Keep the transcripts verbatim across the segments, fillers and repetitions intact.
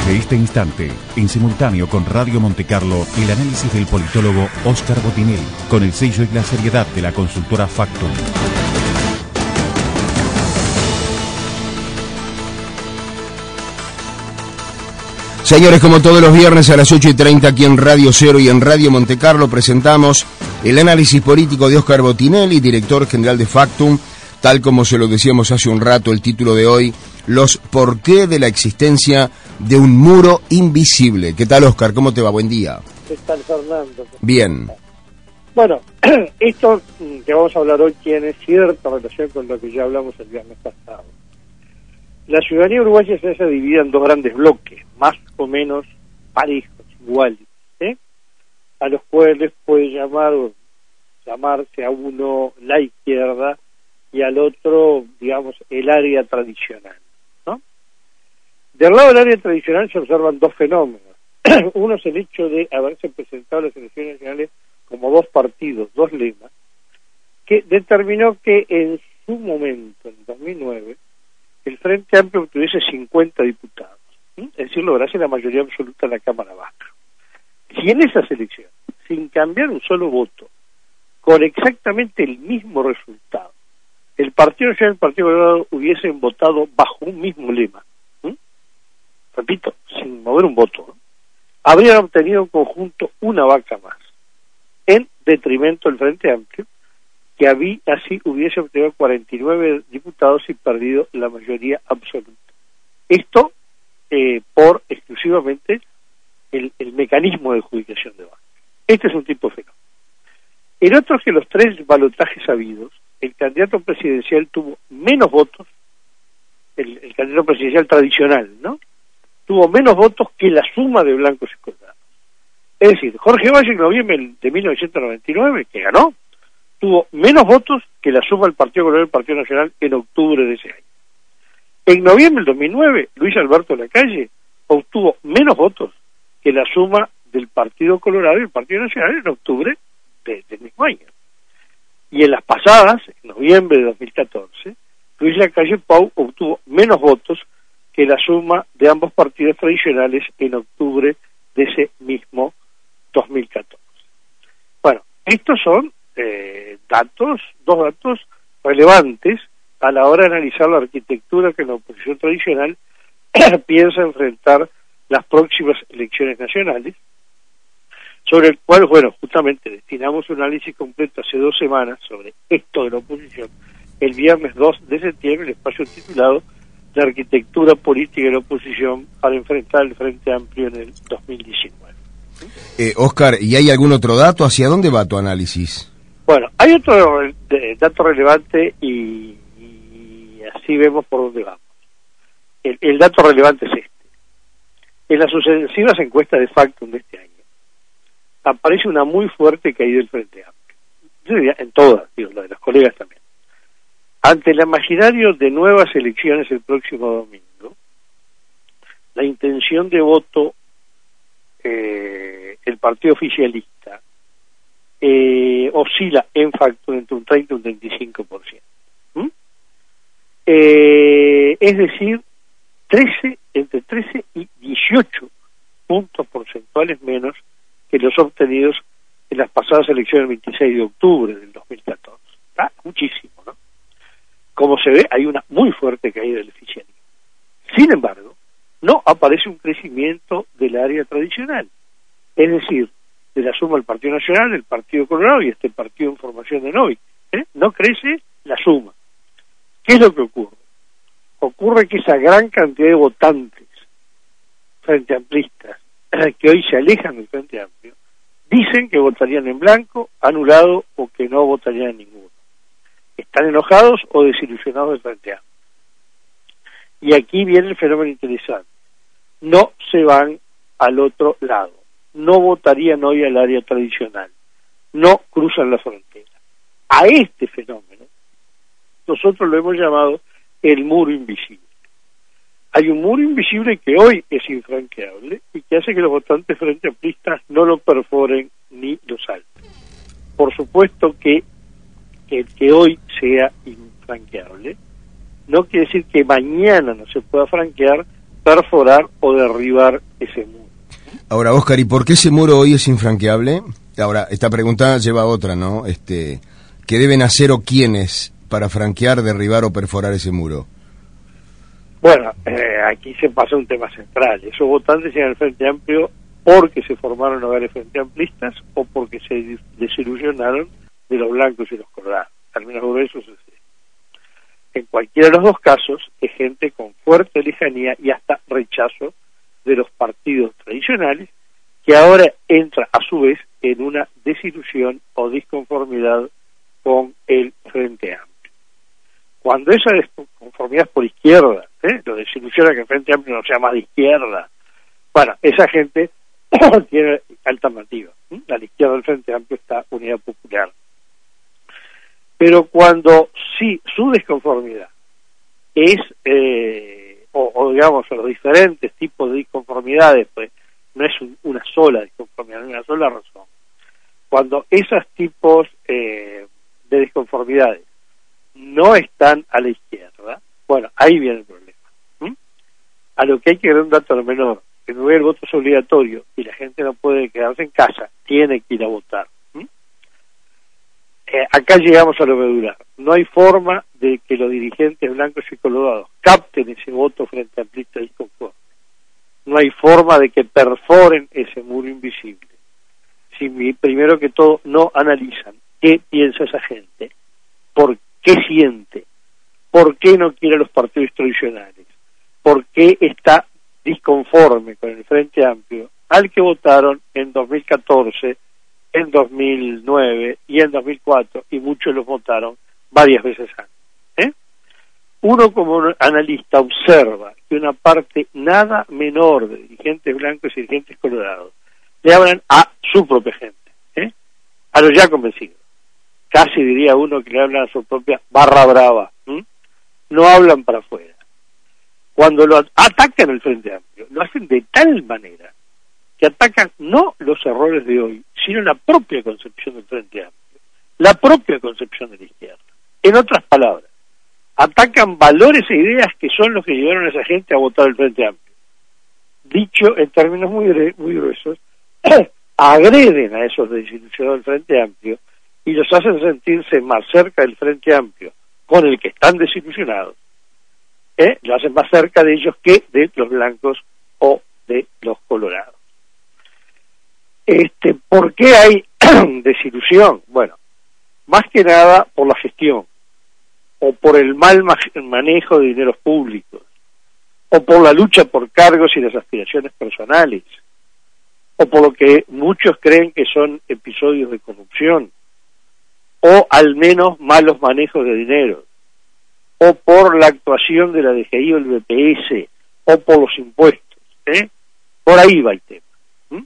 Desde este instante, en simultáneo con Radio Montecarlo, el análisis del politólogo Óscar Botinelli, con el sello y la seriedad de la consultora Factum. Señores, como todos los viernes a las ocho y treinta aquí en Radio Cero y en Radio Montecarlo presentamos el análisis político de Óscar Botinelli, director general de Factum. Tal como se lo decíamos hace un rato, el título de hoy, los porqué de la existencia de un muro invisible. ¿Qué tal, Óscar? ¿Cómo te va? Buen día. ¿Qué tal, Fernando? Bien. Bueno, esto que vamos a hablar hoy tiene cierta relación con lo que ya hablamos el viernes pasado. La ciudadanía uruguaya se hace dividida en dos grandes bloques, más o menos parejos, iguales, ¿eh? a los cuales puede llamar llamarse a uno la izquierda y al otro, digamos, el área tradicional, ¿no? Del lado del área tradicional se observan dos fenómenos. Uno es el hecho de haberse presentado a las elecciones nacionales como dos partidos, dos lemas, que determinó que en su momento, en dos mil nueve, el Frente Amplio obtuviese cincuenta diputados, ¿sí? Es decir, lograse la mayoría absoluta en la Cámara Baja. Si en esas elecciones, sin cambiar un solo voto, con exactamente el mismo resultado, el Partido Nacional y el Partido Colorado hubiesen votado bajo un mismo lema, ¿sí? Repito, sin mover un voto, ¿no? Habrían obtenido en conjunto una vaca más, en detrimento del Frente Amplio, que había, así hubiese obtenido cuarenta y nueve diputados y perdido la mayoría absoluta. Esto eh, por exclusivamente el, el mecanismo de adjudicación de bancas. Este es un tipo de fenómeno. El otro es que los tres balotajes habidos, el candidato presidencial tuvo menos votos, el, el candidato presidencial tradicional, ¿no? Tuvo menos votos que la suma de blancos y colorados. Es decir, Jorge Valle en noviembre de mil novecientos noventa y nueve, que ganó, tuvo menos votos que la suma del Partido Colorado y el Partido Nacional en octubre de ese año. En noviembre del dos mil nueve, Luis Alberto Lacalle obtuvo menos votos que la suma del Partido Colorado y el Partido Nacional en octubre de, del mismo año. Y en las pasadas, en noviembre de dos mil catorce, Luis Lacalle Pou obtuvo menos votos que la suma de ambos partidos tradicionales en octubre de ese mismo dos mil catorce. Bueno, estos son eh, datos, dos datos relevantes a la hora de analizar la arquitectura que la oposición tradicional piensa enfrentar las próximas elecciones nacionales, sobre el cual, bueno, justamente destinamos un análisis completo hace dos semanas sobre esto de la oposición, el viernes dos de septiembre, el espacio titulado La arquitectura política de la oposición para enfrentar el Frente Amplio en el dos mil diecinueve. Eh, Óscar, ¿y hay algún otro dato? ¿Hacia dónde va tu análisis? Bueno, hay otro eh, dato relevante y, y así vemos por dónde vamos. El, el dato relevante es este. En las sucesivas encuestas de Factum de este año, aparece una muy fuerte caída del Frente Amplio. Yo diría, en todas, digo, la de los colegas también. Ante el imaginario de nuevas elecciones el próximo domingo, la intención de voto eh, el partido oficialista eh, oscila en Factum entre un treinta y un treinta y cinco por ciento. ¿Mm? Eh, es decir, trece, entre trece y dieciocho puntos porcentuales menos que los obtenidos en las pasadas elecciones del veintiséis de octubre del dos mil catorce. Ah, muchísimo, ¿no? Como se ve, hay una muy fuerte caída del oficialismo. Sin embargo, no aparece un crecimiento del área tradicional, es decir, de la suma del Partido Nacional, del Partido Colorado y este partido en formación de Novi. ¿eh? No crece la suma. ¿Qué es lo que ocurre? Ocurre que esa gran cantidad de votantes frente amplistas que hoy se alejan del Frente Amplio, dicen que votarían en blanco, anulado o que no votarían en ninguno. Están enojados o desilusionados del Frente Amplio. Y aquí viene el fenómeno interesante. No se van al otro lado. No votarían hoy al área tradicional. No cruzan la frontera. A este fenómeno nosotros lo hemos llamado el muro invisible. Hay un muro invisible que hoy es infranqueable y que hace que los votantes frente amplistas no lo perforen ni lo salten. Por supuesto que el que hoy sea infranqueable no quiere decir que mañana no se pueda franquear perforar o derribar ese muro. Ahora, Óscar, ¿y por qué ese muro hoy es infranqueable? Ahora, esta pregunta lleva a otra, ¿no? Este, ¿qué deben hacer o quiénes para franquear, derribar o perforar ese muro? Bueno, eh, aquí se pasa un tema central. Esos votantes llegan al Frente Amplio porque se formaron hogares frente amplistas o porque se desilusionaron de los blancos y los colorados. En términos gruesos es así. En cualquiera de los dos casos es gente con fuerte lejanía y hasta rechazo de los partidos tradicionales, que ahora entra a su vez en una desilusión o disconformidad con el Frente Amplio. Cuando esa disconformidad es por izquierda, ¿eh? lo desilusiona que el Frente Amplio no sea más de izquierda, bueno, esa gente tiene alternativa. ¿eh? A la izquierda del Frente Amplio está Unidad Popular. Pero cuando sí su disconformidad es, eh, o, o digamos, los diferentes tipos de disconformidades, pues no es un, una sola disconformidad, no es una sola razón. Cuando esos tipos eh, de disconformidades no están a la izquierda, bueno, ahí viene el problema. ¿Mm? A lo que hay que ver un dato menor, que no el voto es obligatorio y la gente no puede quedarse en casa, tiene que ir a votar. ¿Mm? Eh, acá llegamos a lo medular. No hay forma de que los dirigentes blancos y colorados capten ese voto frente a amplista disconforme. No hay forma de que perforen ese muro invisible. Si primero que todo no analizan qué piensa esa gente, por qué siente, por qué no quiere los partidos tradicionales, por qué está disconforme con el Frente Amplio, al que votaron en dos mil catorce, en dos mil nueve y en dos mil cuatro, y muchos los votaron varias veces antes. ¿eh? Uno como analista observa que una parte nada menor de dirigentes blancos y dirigentes colorados le hablan a su propia gente, ¿eh? a los ya convencidos. Casi diría uno que le hablan a su propia barra brava. ¿eh? No hablan para afuera. Cuando lo atacan el Frente Amplio, lo hacen de tal manera que atacan no los errores de hoy, sino la propia concepción del Frente Amplio, la propia concepción de la izquierda. En otras palabras, atacan valores e ideas que son los que llevaron a esa gente a votar el Frente Amplio. Dicho en términos muy, muy gruesos, agreden a esos desilusionados del Frente Amplio y los hacen sentirse más cerca del Frente Amplio con el que están desilusionados, ¿eh? lo hacen más cerca de ellos que de los blancos o de los colorados. Este, ¿por qué hay desilusión? Bueno, más que nada por la gestión, o por el mal manejo de dineros públicos, o por la lucha por cargos y las aspiraciones personales, o por lo que muchos creen que son episodios de corrupción, o al menos malos manejos de dinero, o por la actuación de la D G I o el B P S, o por los impuestos. ¿eh? Por ahí va el tema. ¿Mm?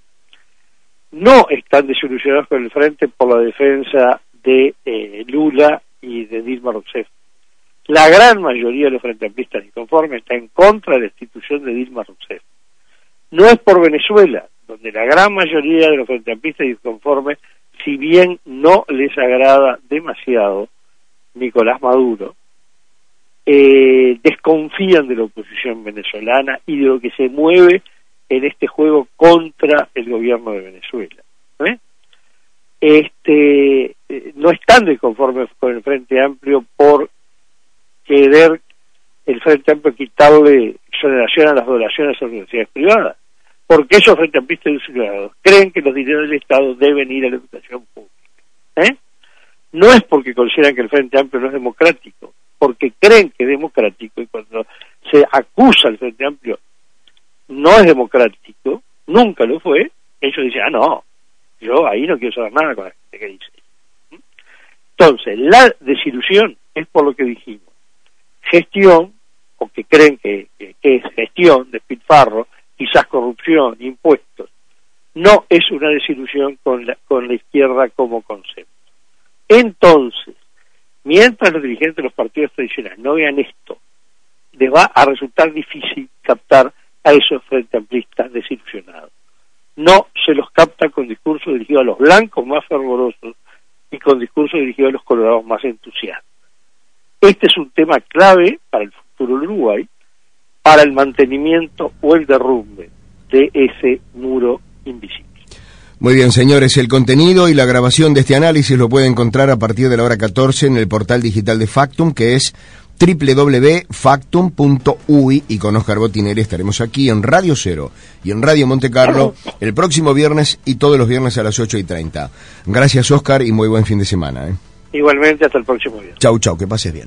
No están desilusionados con el Frente por la defensa de eh, Lula y de Dilma Rousseff. La gran mayoría de los frente amplistas inconformes está en contra de la institución de Dilma Rousseff. No es por Venezuela, donde la gran mayoría de los frente amplistas inconformes, si bien no les agrada demasiado Nicolás Maduro, eh, desconfían de la oposición venezolana y de lo que se mueve en este juego contra el gobierno de Venezuela. ¿eh? Este, eh, no están desconformes con el Frente Amplio por querer el Frente Amplio quitarle exoneración a las donaciones a las universidades privadas, porque esos Frente Amplistas ciudadanos creen que los dineros del Estado deben ir a la educación pública. ¿eh? No es porque consideran que el Frente Amplio no es democrático, porque creen que es democrático, y cuando se acusa al Frente Amplio no es democrático, nunca lo fue, ellos dicen, ah, no, yo ahí no quiero saber nada con la gente que dice. Entonces, la desilusión es por lo que dijimos. Gestión, o que creen que, que, que es gestión, despilfarro, quizás corrupción, impuestos, no es una desilusión con la, con la izquierda como concepto. Entonces, mientras los dirigentes de los partidos tradicionales no vean esto, les va a resultar difícil captar a esos frente amplistas desilusionados. No se los capta con discursos dirigidos a los blancos más fervorosos y con discursos dirigidos a los colorados más entusiastas. Este es un tema clave para el futuro del Uruguay, para el mantenimiento o el derrumbe de ese muro invisible. Muy bien, señores, el contenido y la grabación de este análisis lo puede encontrar a partir de la hora catorce en el portal digital de Factum, que es doble u doble u doble u punto factum punto u i, y con Oscar Botinelli estaremos aquí en Radio Cero y en Radio Monte Carlo el próximo viernes y todos los viernes a las ocho y treinta. Gracias, Oscar, y muy buen fin de semana. ¿eh? Igualmente, hasta el próximo viernes. Chau, chau, que pases bien.